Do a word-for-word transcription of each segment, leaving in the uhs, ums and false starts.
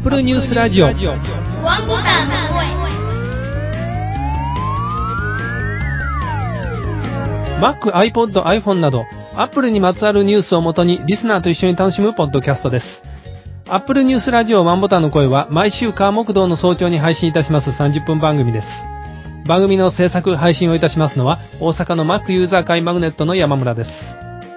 Apple ニュースラジオワンボタンの声。 Mac、iPod、iPhone など Apple にまつわるニュースをもとにリスナーと一緒に楽しむポッドキャストです。Apple ニュースラジオワンボタンの声は毎週火木土の早朝に配信いたしますさんじゅっぷん番組です。番組の制作配信をいたしますのは大阪の Mac ユーザー会マグネットの山村です。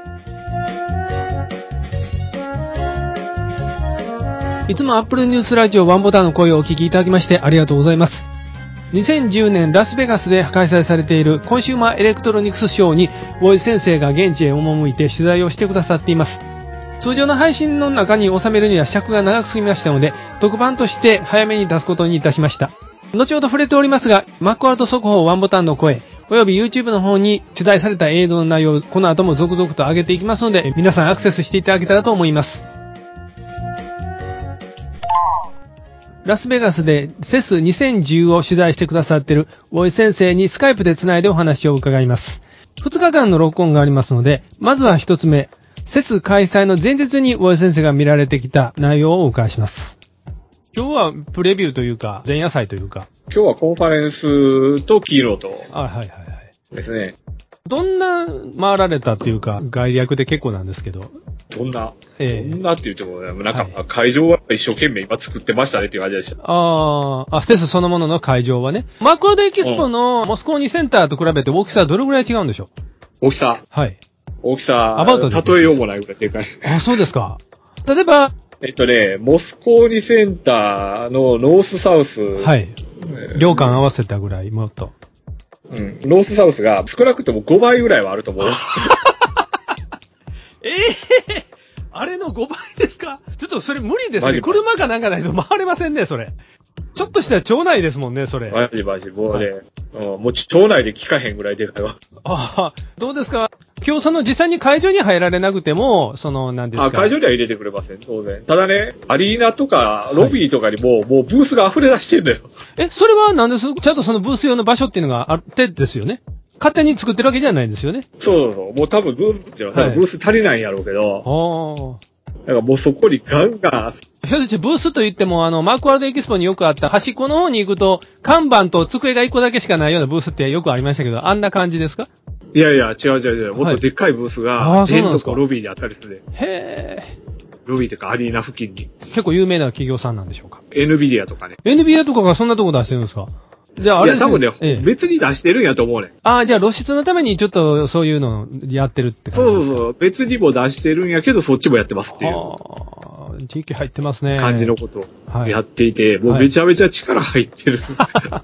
いつも Apple ニュースラジオワンボタンの声をお聞きいただきましてありがとうございます。にせんじゅうねんラスベガスで開催されているコンシューマーエレクトロニクスショーに大井先生が現地へ赴いて取材をしてくださっています。通常の配信の中に収めるには尺が長く過ぎましたので特番として早めに出すことにいたしました。後ほど触れておりますが Mac ワールド速報ワンボタンの声および YouTube の方に取材された映像の内容をこの後も続々と上げていきますので皆さんアクセスしていただけたらと思います。ラスベガスで セスにせんじゅう を取材してくださっている大井先生にスカイプでつないでお話を伺います。ふつかかんの録音がありますので、まずは一つ目、セス開催の前日に大井先生が見られてきた内容をお伺いします。今日はプレビューというか、前夜祭というか。 今日はコンファレンスとキーノートですね。 どんな回られたっていうか、概略で結構なんですけど。 どんな、 ええ、 どんなって言っても、なんか、はい、会場は一生懸命今作ってましたねっていう感じでした。 ああ、セスそのものの会場はね。マクロデエキスポのモスコーニセンターと比べて大きさはどれぐらい違うんでしょう？大きさはい。 大きさ、 アバウトで例えようもないぐらいでかい。 あ、そうですか。例えば、 えっとね、モスコーニセンターのノースサウス。はい。 両館合わせたぐらい、もっと。 うん。ノースサウスが少なくともごばいぐらいはあると思う。 ええー、あれのごばいですか？ちょっとそれ無理ですね。車かなんかないと回れませんね、それ。ちょっとしたら町内ですもんね、それ。 マジマジ、もうね、はい、うん、もう町内で聞かへんぐらいでかいわ。 ああ、どうですか？今日その実際に会場に入られなくても、その、なんですか？ あ、会場には入れてくれません、当然。ただね、アリーナとか、ロビーとかにも、はい、もうブースが溢れ出してるんだよ。 え、それは何です？ちゃんとそのブース用の場所っていうのがあってですよね。勝手に作ってるわけじゃないんですよね。 そうそうそう。もう多分ブースっていうのは、多分ブース足りないんやろうけど。 ああ。 だからもうそこにガンガン。 ひょっとしてブースと言っても、あの、マークワールドエキスポによくあった端っこの方に行くと、看板と机が一個だけしかないようなブースってよくありましたけど、あんな感じですか？ いやいや、違う違う違う。もっとでっかいブースが、テントとロビーにあったりするね。 へー。 ロビーとかアリーナ付近に。 結構有名な企業さんなんでしょうか？ エヌビディア とかね。 エヌビディア とかがそんなとこ出してるんですか？ じゃああれですね。いや、多分ね、ええ、別に出してるんやと思うね。 ああ、じゃあ露出のためにちょっとそういうのやってるって感じですか？ そうそうそう。別にも出してるんやけど、そっちもやってますっていう。 ああ、地域入ってますね。 感じのことをやっていて、はい、もうめちゃめちゃ力入ってる。 はい、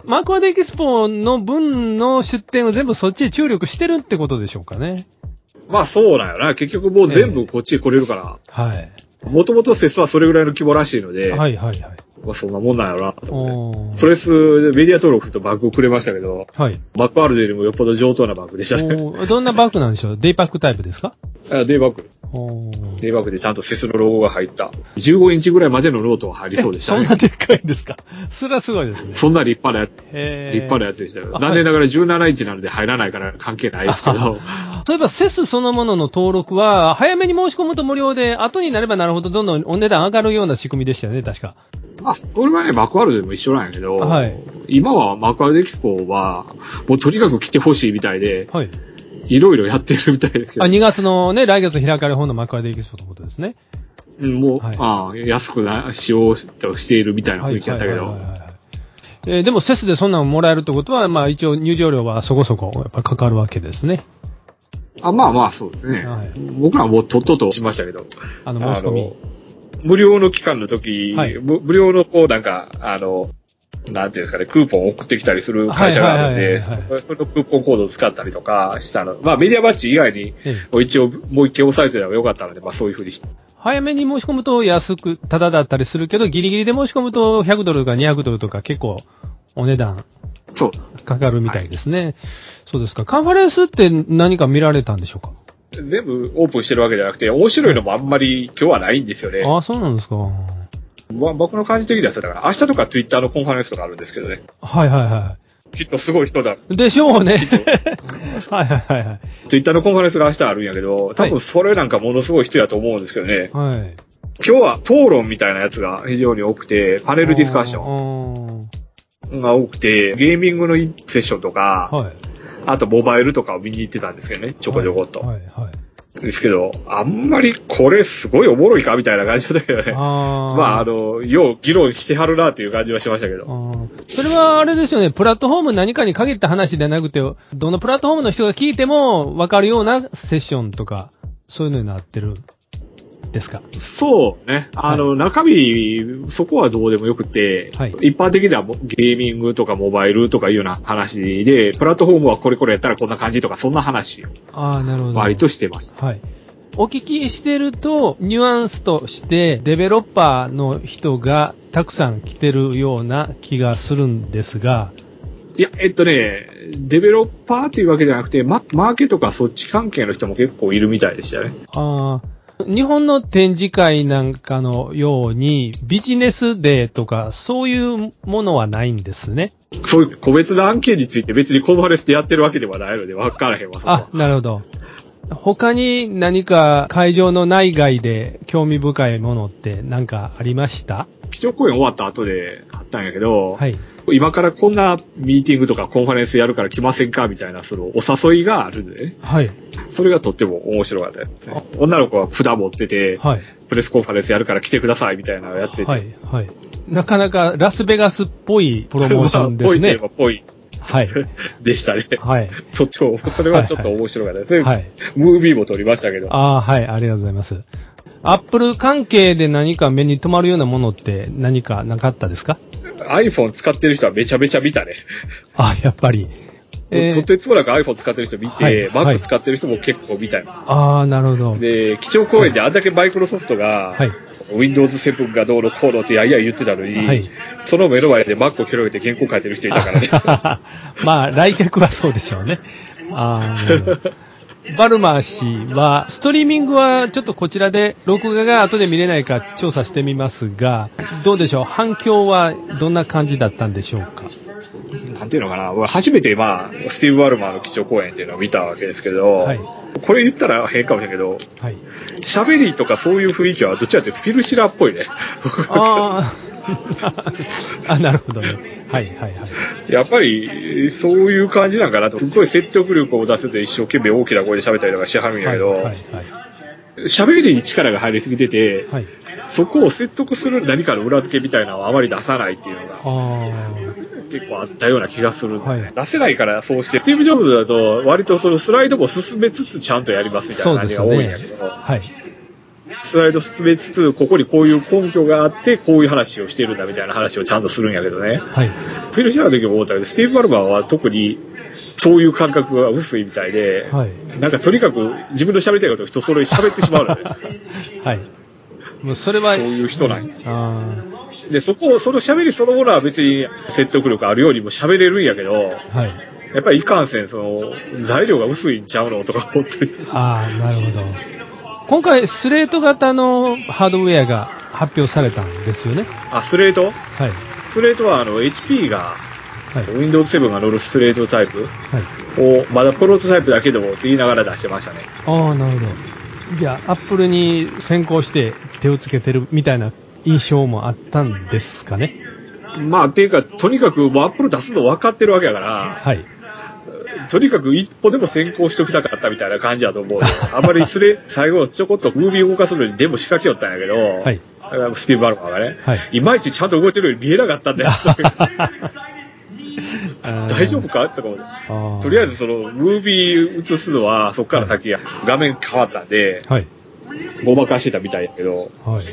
マークワードエキスポの分の出展を全部そっちへ注力してるってことでしょうかね。 まあそうなんよな。結局もう全部こっちへ来れるから。 えー、はい。 もともとセスはそれぐらいの規模らしいので。 はいはいはい。 まあそんなもんなんやろなと思って。プレスでメディア登録するとバッグをくれましたけど。はい。マックワールドよりもよっぽど上等なバッグでしたね。 どんなバッグなんでしょう？デイパックタイプですか？ あ、デイバッグ。デイバッグでちゃんとセスのロゴが入ったじゅうごインチぐらいまでのノートが入りそうでしたね。 そんなでっかいんですか？それはすごいですね。 そんな立派なやつ。立派なやつでしたよ。残念ながらじゅうななインチなので入らないから関係ないですけど。 例えばセスそのものの登録は早めに申し込むと無料で後になればなるほどどんどんお値段上がるような仕組みでしたよね、確か。 まあ、これはね、マクワールドでも一緒なんやけど、はい、今はマクワールドエキスポは、もうとにかく来てほしいみたいで、はい。いろいろやってるみたいですけど。 あ、にがつのね、来月開かれる方のマクワールドエキスポのことですね。 うん、もう、はい、ああ、安くな、しようとしているみたいな雰囲気だったけど。 えー、でもセスでそんなのもらえるってことは、まあ一応入場料はそこそこやっぱかかるわけですね。 あ、まあまあそうですね。はい、僕らはもうとっととしましたけど。 あの、申し込み。 無料の期間の時、はい、無料のこうなんか、あの、なんていうんですかね、クーポンを送ってきたりする会社があるんで、そのクーポンコードを使ったりとかしたの。まあメディアバッジ以外に、一応もう一回押さえておけばよかったので、まあそういうふうにして。 早めに申し込むと安く、タダだったりするけど、ギリギリで申し込むとひゃくドルとかにひゃくドルとか結構お値段かかるみたいですね。はい、そうですか。カンファレンスって何か見られたんでしょうか？ 全部オープンしてるわけじゃなくて、面白いのもあんまり今日はないんですよね。 ああ、そうなんですか。 ま、僕の感じ的にはそうだから、明日とか Twitter のコンファレンスとかあるんですけどね。 はいはいはい。 きっとすごい人だ。 でしょうね。はいはいはいはい。 Twitter のコンファレンスが明日あるんやけど、多分それなんかものすごい人やと思うんですけどね。はい。 今日は討論みたいなやつが非常に多くて、パネルディスカッションが多くて、ゲーミングのセッションとか、はい、あとモバイルとかを見に行ってたんですけどね、ちょこちょこっと。はいはいはい、ですけど、あんまりこれすごいおもろいかみたいな感じだけどね。あまあ、あの、よう議論してはるなっていう感じはしましたけど。 あそれはあれですよね、プラットフォーム何かに限った話ではなくて、どのプラットフォームの人が聞いても分かるようなセッションとか、そういうのになってる。ですか。 そうね。あの、はい、中身、そこはどうでもよくて、はい、一般的にはゲーミングとかモバイルとかいうような話で、プラットフォームはこれこれやったらこんな感じとか、そんな話を。ああ、なるほど。割としてました。はい。 お聞きしてると、ニュアンスとして、デベロッパーの人がたくさん来てるような気がするんですが、 いや、えっとね、デベロッパーっていうわけじゃなくて、マ, マーケとかそっち関係の人も結構いるみたいでしたね。ああ。 日本の展示会なんかのようにビジネスデーとかそういうものはないんですね。 そういう個別の案件について別にコンファレンスでやってるわけではないので分からへんわ。 あ、なるほど。他に何か会場の内外で興味深いものって何かありました？ 基調講演終わった後であったんやけど、はい、今からこんなミーティングとかコンファレンスやるから来ませんかみたいなそのお誘いがあるんでね。はい。それがとっても面白かったですね。女の子は札持ってて、はい、プレスコンファレンスやるから来てくださいみたいなのをやってて。はい、はい。 なかなかラスベガスっぽいプロモーションですね。 まあ、ぽいといえばぽい。はい。でしたね。はい。とっても、それはちょっと面白かったです。はい。ムービーも撮りましたけど。 ああ、はい、ありがとうございます。アップル関係で何か目に留まるようなものって何かなかったですか？ iPhone 使ってる人はめちゃめちゃ見たね。 あ、やっぱり。 えー、とてつもなく iPhone 使ってる人見て、はい、Mac 使ってる人も結構見たよ。 ああ、なるほど。 で、基調講演であんだけマイクロソフトが、はい、Windows セブンがどうのこうのってやいや言ってたのに、はい、その目の前で Mac を広げて原稿書いてる人いたからね。 まあ、来客はそうでしょうね。ああ、バルマー氏は、ストリーミングはちょっとこちらで、録画が後で見れないか調査してみますが、どうでしょう、反響はどんな感じだったんでしょうか。 なんていうのかな、初めてまあ、スティーブ・バルマーの基調講演っていうのを見たわけですけど、はい、これ言ったら変かもしれないけど、喋、はい、りとかそういう雰囲気はどっちかというとフィル・シラーっぽいね。ああ、なるほどね。はいはいはい。 やっぱり、そういう感じなんかなと、すごい説得力を出せて一生懸命大きな声で喋ったりとかしはるんやけど、はいはいはい、喋りに力が入りすぎてて、はい、そこを説得する何かの裏付けみたいなのをあまり出さないっていうのが結構あったような気がするんで、ね、はい、出せないからそうして、スティーブ・ジョブズだと割とそのスライドも進めつつちゃんとやりますみたいな感じが多いんやけど、ね、はい、スライド進めつつここにこういう根拠があってこういう話をしてるんだみたいな話をちゃんとするんやけどね、はい、フィル・シラーの時も思ったけどスティーブ・バルマーは特にそういう感覚が薄いみたいで、はい、なんかとにかく自分の喋りたいことを人それ喋ってしまうのです。はい。もうそれはそういう人なんです。あで、そこをその喋りそのものは別に説得力あるようにも喋れるんやけど、はい、やっぱりいかんせんその材料が薄いんちゃうのとか思ったりする。 ああ、なるほど。今回スレート型のハードウェアが発表されたんですよね。 あ、スレート？はい。スレートはあの エイチピー がはい、Windows セブンが乗るストレートタイプを、まだプロトタイプだけどもって言いながら出してましたね。 ああ、なるほど。じゃあ、アップルに先行して手をつけてるみたいな印象もあったんですかね。 まあ、っていうか、とにかくもうアップル出すの分かってるわけだから、はい、とにかく一歩でも先行しておきたかったみたいな感じだと思う。あんまりスレ、最後ちょこっとムービー動かすのにでも仕掛けよったんやけど、はい、スティーブ・バルマーがね、はい、いまいちちゃんと動いてるように見えなかったんだよ。大丈夫かとか思って。とりあえずそのムービー映すのはそこから先画面変わったんで、はい、ごまかしてたみたいだけど、はい、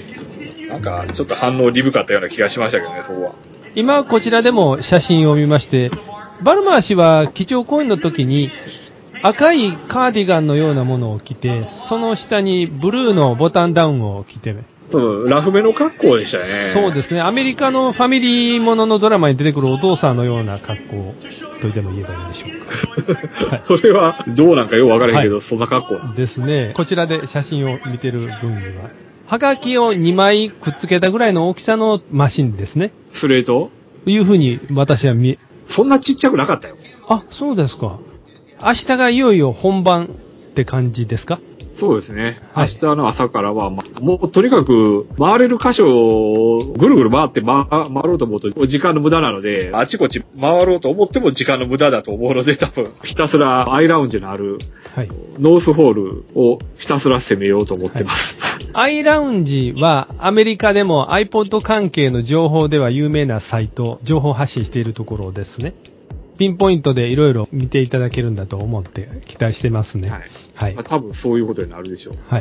なんかちょっと反応鈍かったような気がしましたけどね、そこは。 今こちらでも写真を見まして、バルマー氏は基調講演の時に赤いカーディガンのようなものを着て、その下にブルーのボタンダウンを着て、 そう、ラフめの格好でしたよね。 そうですね。アメリカのファミリーもののドラマに出てくるお父さんのような格好とでも言えばいいんでしょうか。はい、 それはどうなんかよくわからへんけど、はい、そんな格好ですね。こちらで写真を見てる分には。はがきをにまいくっつけたぐらいの大きさのマシンですね。 スレートいうふうに私は見え。 そんなちっちゃくなかったよ。 あ、そうですか。明日がいよいよ本番って感じですか？ そうですね。明日の朝からは、ま、もうとにかく回れる箇所をぐるぐる回って回、回ろうと思うと時間の無駄なので、あちこち回ろうと思っても時間の無駄だと思うので、多分ひたすらアイラウンジのあるノースホールをひたすら攻めようと思ってます。 はい、アイラウンジはアメリカでも iPod 関係の情報では有名なサイト、情報発信しているところですね。ピンポイントでいろいろ見ていただけるんだと思って期待してますね。はい。はい。 まあ、多分そういうことになるでしょう。 はい。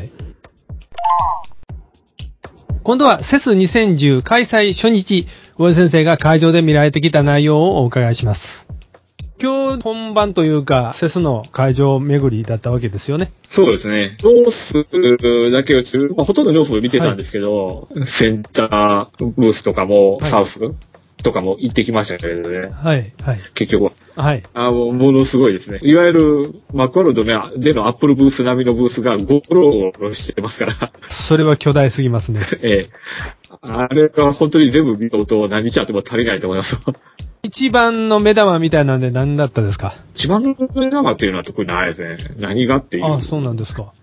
今度は セスにせんじゅう 開催初日、大江先生が会場で見られてきた内容をお伺いします。今日本番というか、セスの会場巡りだったわけですよね。 そうですね。ノースだけを中、まあ、ほとんどノースを見てたんですけど、はい、センターブースとかも、サウス、はいとかも行ってきましたけどね。 はい、はい。 結局は。 はい。 あもう、ものすごいですね。いわゆる、マクワルドでのアップルブース並みのブースがゴロゴロしてますから。 それは巨大すぎますね。 ええ。あれは本当に全部見ようと何日あっても足りないと思います。 一番の目玉みたいなんで何だったですか？ 一番の目玉っていうのは特にないですね。何がっていう。 ああ、そうなんですか。はい。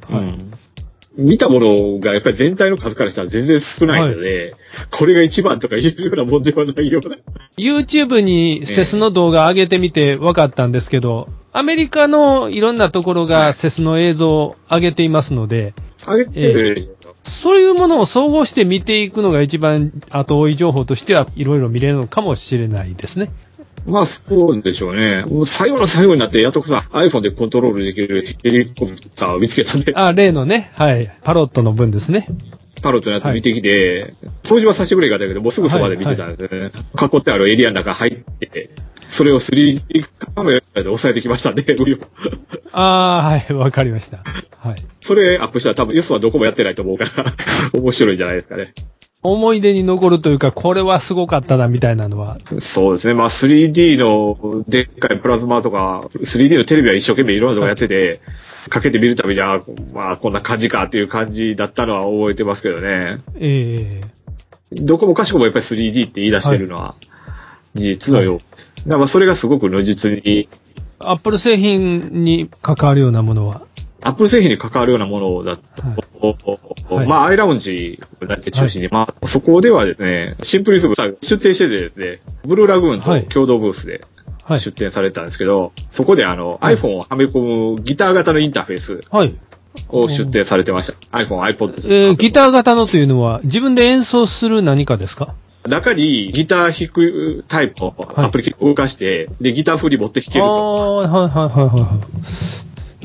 うん見たものがやっぱり全体の数からしたら全然少ないので、はい、これが一番とかいうようなもんではないような。 YouTube にセスの動画上げてみて分かったんですけど、アメリカのいろんなところがセスの映像を上げていますので、 上げてる、 えー、そういうものを総合して見ていくのが一番後追い情報としてはいろいろ見れるのかもしれないですね。 まあ、そうでしょうね。もう最後の最後になって、やっとさ、iPhone でコントロールできるヘリコプターを見つけたんで。 あ、例のね、はい。パロットの分ですね。 パロットのやつ見てきて、はい、当時は久しぶりかったけど、もうすぐそばで見てたんで、ね、はいはい、囲ってあるエリアの中入って、それを スリーディー カメラで押さえてきましたんで、 ああ、はい、わかりました。はい。 それアップしたら多分、よそはどこもやってないと思うから、面白いんじゃないですかね。 思い出に残るというか、これはすごかったな、みたいなのは。 そうですね。まあ スリーディー のでっかいプラズマとか、スリーディー のテレビは一生懸命いろんなとこやってて、かけてみるたびに、あまあこんな感じかっていう感じだったのは覚えてますけどね。 ええー。どこもかしこもやっぱり スリーディー って言い出してるのは事実のようです。はい、だからまあそれがすごく如実に。 アップル製品に関わるようなものはアップル製品に関わるようなものだと、はい、まあ、アイラウンジだけ中心に、はい、まあ、そこではですね、シンプルスが出展しててですね、ブルーラグーンと共同ブースで出展されたんですけど、はい、そこであの、はい、iPhone をはめ込むギター型のインターフェースを出展されてました。はい、iPhone、iPod です。 えー、ギター型のというのは自分で演奏する何かですか？ 中にギター弾くタイプのアプリケーションを動かして、はい、で、ギター風に持って弾けると。 ああ、はいはいはいはい。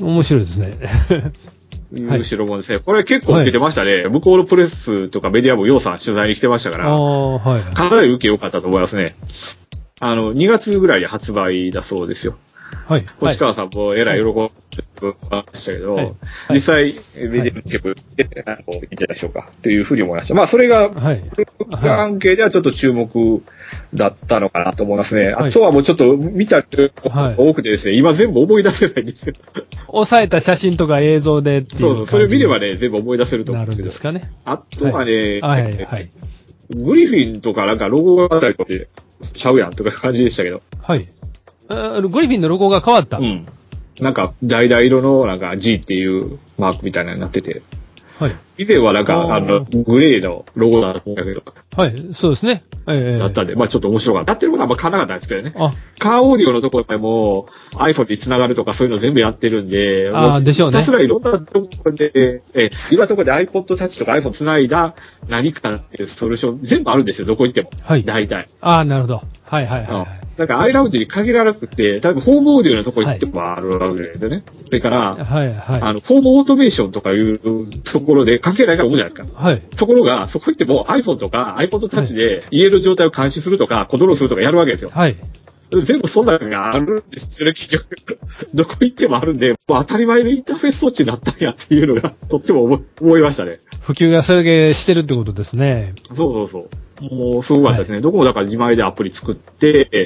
面白いですね。 いう代物ですね。これ結構受けてましたね。はい、向こうのプレスとかメディアもようさん取材に来てましたから、 はいはい、 かなり受け良かったと思いますね。あの、にがつぐらいで発売だそうですよ。 はい。 星川さんもえらい喜んでましたけど、はいはい、実際、メディア結構、あの、いいんじゃないでしょうか、というふうに思いました。まあ、それが、はい、関係ではちょっと注目だったのかなと思いますね。はい、あとはもうちょっと見たが多くてですね、今全部思い出せないんですよ。 押さえた写真とか映像でっていう。 そうそう、それ見ればね、全部思い出せると思うんですけど。 なるんですかね。 あとはね、 はいはいはい、 グリフィンとかなんかロゴがあったりとかで、ちゃうやんとか感じでしたけど。 はい。グリフィンのロゴが変わった。 うん。なんか、橙色のなんか G っていうマークみたいなのになってて。 はい。 以前はなんか、あの、グレーのロゴだったんだけど。 はい、そうですね。 ええ。だったんで、まあちょっと面白かった。やってることはあんま変わらなかったんですけどね。あカーオーディオのところでも iPhone に繋がるとかそういうの全部やってるんで。 ああ、でしょうね。 ひたすらいろんなところで、え、いろんなところで iPod Touch とか iPhone 繋いだ何かっていうソリューション全部あるんですよ。どこ行っても。はい。大体。 ああ、なるほど。はいはいはい、はい。 だから、アイラウンジに限らなくて、多分、ホームオーディオのとこ行ってもあるわけですよね。はい、それから、はいはい、あの、ホームオートメーションとかいうところで関係ないから思うじゃないですか。はい。ところが、そこ行っても iPhone とか iPod Touch で家の状態を監視するとか、コントロールするとかやるわけですよ。はい。全部そんなのがあるんですよね、結局。どこ行ってもあるんで、もう当たり前のインターフェース装置になったんやっていうのが、とっても思い、思いましたね。 普及がそれでしてるってことですね。 そうそうそう。もうすごかったですね。はい、どこもだから自前でアプリ作って、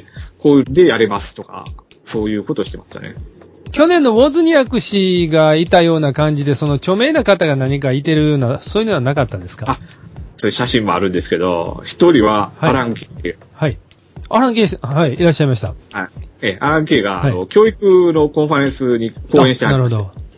こういうでやれますとか、そういうことをしてましたね。 去年のウォズニアク氏がいたような感じで、その著名な方が何かいてるような、そういうのはなかったんですか？ あ、それ写真もあるんですけど、一人はアラン・ケイ。 はい。アラン・ケイ、はい、いらっしゃいました。 はい。え、アラン・ケイが、はい、あの教育のコンファレンスに講演してはりました。なるほど。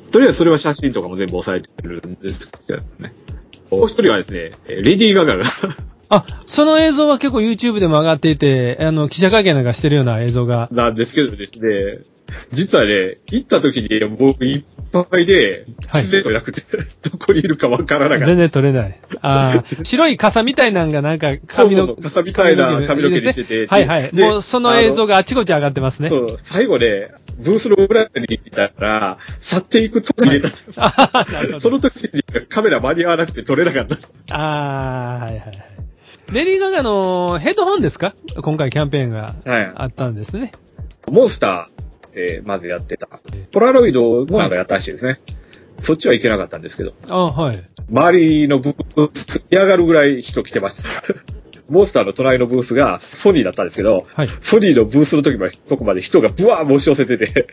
とりあえずそれは写真とかも全部押さえてるんですけどね。もう一人はですね、レディー・ガガが。 あ、その映像は結構 YouTube でも上がっていて、あの、記者会見なんかしてるような映像が。 なんですけどですね、実はね、行った時に僕いっぱいで、自然となくて、はい、どこにいるかわからなかった。 全然撮れない。ああ、白い傘みたいなのがなんか髪の、 そうそうそう傘みたいな髪の毛にしてて。いいね、 はいはい。もうその映像があちこち上がってますね。 そう、最後ね、ブースの裏にいたら、去っていくとこに入れたんですよ。その時にカメラ間に合わなくて撮れなかった。 ああ、はいはいはい。レディー・ガガのヘッドホンですか？今回キャンペーンがあったんですね。 はい、モンスターでまずやってた。ポラロイドもなんかやったらしいですね。はい、そっちは行けなかったんですけど。 あはい。 周りのブース嫌がるぐらい人来てました。モンスターの隣のブースがソニーだったんですけど、はい、ソニーのブースの時まで、とこまで人がブワー押し寄せてて。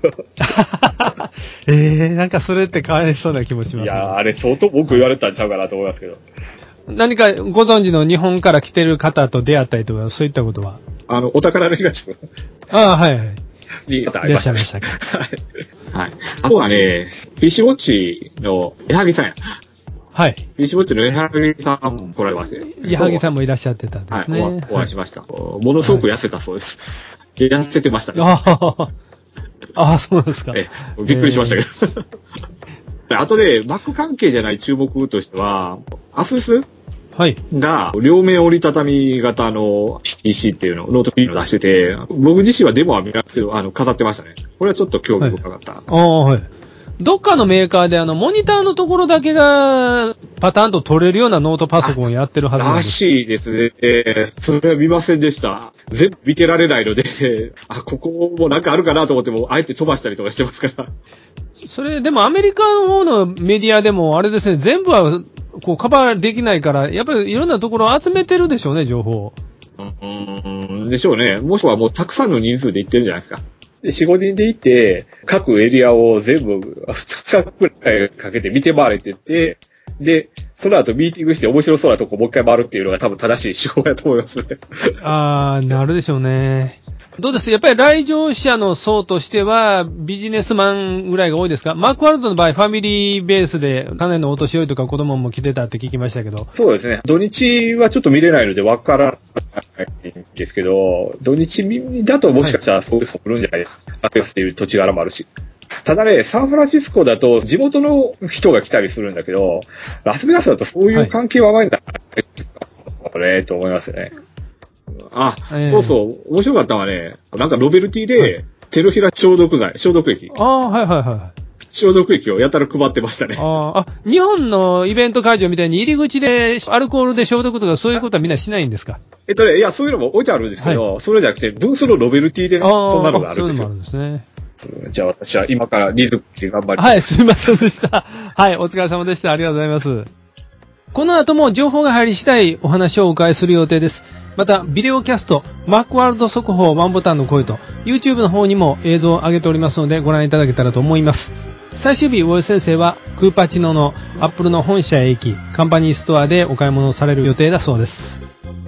ええー、なんかそれってかわいそうな気もします、ね。 いやー、あれ相当僕言われたんちゃうかなと思いますけど。 何かご存知の日本から来てる方と出会ったりとか、そういったことはあの、お宝の東君。 ああ、はいはい。 に、またいらっしゃいましたか。 はい。あとはね、ピーシーウォッチの矢作さんや。 はい。 ピーシーウォッチの矢作さんも来られまして。 矢作さんもいらっしゃってたんですね。 はい、お会いしました。ものすごく痩せたそうです。はい、痩せてましたね。 ああ、そうですか。 え、びっくりしましたけど。えー、あとで、Mac 関係じゃない注目としては、アススはい。 が、両面折りたたみ型の ピーシー っていうのを、ノート ピーシー を出してて、僕自身はデモは見たんですけど、あの、飾ってましたね。これはちょっと興味深かった。はい、 ああ、はい。どっかのメーカーであの、モニターのところだけがパターンと取れるようなノートパソコンをやってるはずなんです。 らしいですね。えー、それは見ませんでした。全部見てられないので、あ、ここもなんかあるかなと思っても、あえて飛ばしたりとかしてますから。 それ、でもアメリカの方のメディアでも、あれですね、全部はこうカバーできないから、やっぱりいろんなところを集めてるでしょうね、情報。 うーん、でしょうね。もしくはもうたくさんの人数で行ってるんじゃないですか。で、よん、ごにんで行って、各エリアを全部ふつかくらいかけて見て回れって言って、で、その後ミーティングして面白そうなとこもう一回回るっていうのが多分正しい手法だと思いますね。 あー、なるでしょうね。どうです？やっぱり来場者の層としてはビジネスマンぐらいが多いですか？マークワールドの場合ファミリーベースでかなりのお年寄りとか子供も来てたって聞きましたけど。 そうですね。土日はちょっと見れないのでわからないんですけど、土日だともしかしたらそういう人来るんじゃないですか。はい、っていう土地柄もあるし。ただね、サンフランシスコだと地元の人が来たりするんだけど、ラスベガスだとそういう関係はないんだこれ、と思いますよね。あ、えー、そうそう、面白かったのはね、なんかノベルティで、手のひら消毒剤、消毒液。 ああ、はいはいはい。 消毒液をやたら配ってましたね。 ああ、日本のイベント会場みたいに入り口でアルコールで消毒とかそういうことはみんなしないんですか？ えっとね、いや、そういうのも置いてあるんですけど、はい、それじゃなくて、ブースのノベルティでね、そんなのがあるんですよ。 そういうのもあるんですね。 じゃあ私は今からリズムで頑張ります。 はい、すみませんでした。はい、お疲れ様でした。ありがとうございます。この後も情報が入り次第お話をお伺いする予定です。また、ビデオキャスト、マックワールド速報ワンボタンの声と、YouTube の方にも映像を上げておりますので、ご覧いただけたらと思います。最終日、ウォイ先生は、クーパチノのアップルの本社へ行き、カンパニーストアでお買い物をされる予定だそうです。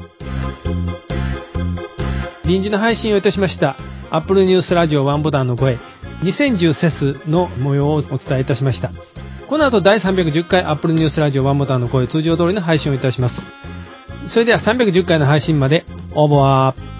臨時の配信をいたしました、アップルニュースラジオワンボタンの声、にせんじゅうセスの模様をお伝えいたしました。この後、だいさんびゃくじゅっかいアップルニュースラジオワンボタンの声、通常通りの配信をいたします。それではさんびゃくじゅっかいの配信まで、オーバー。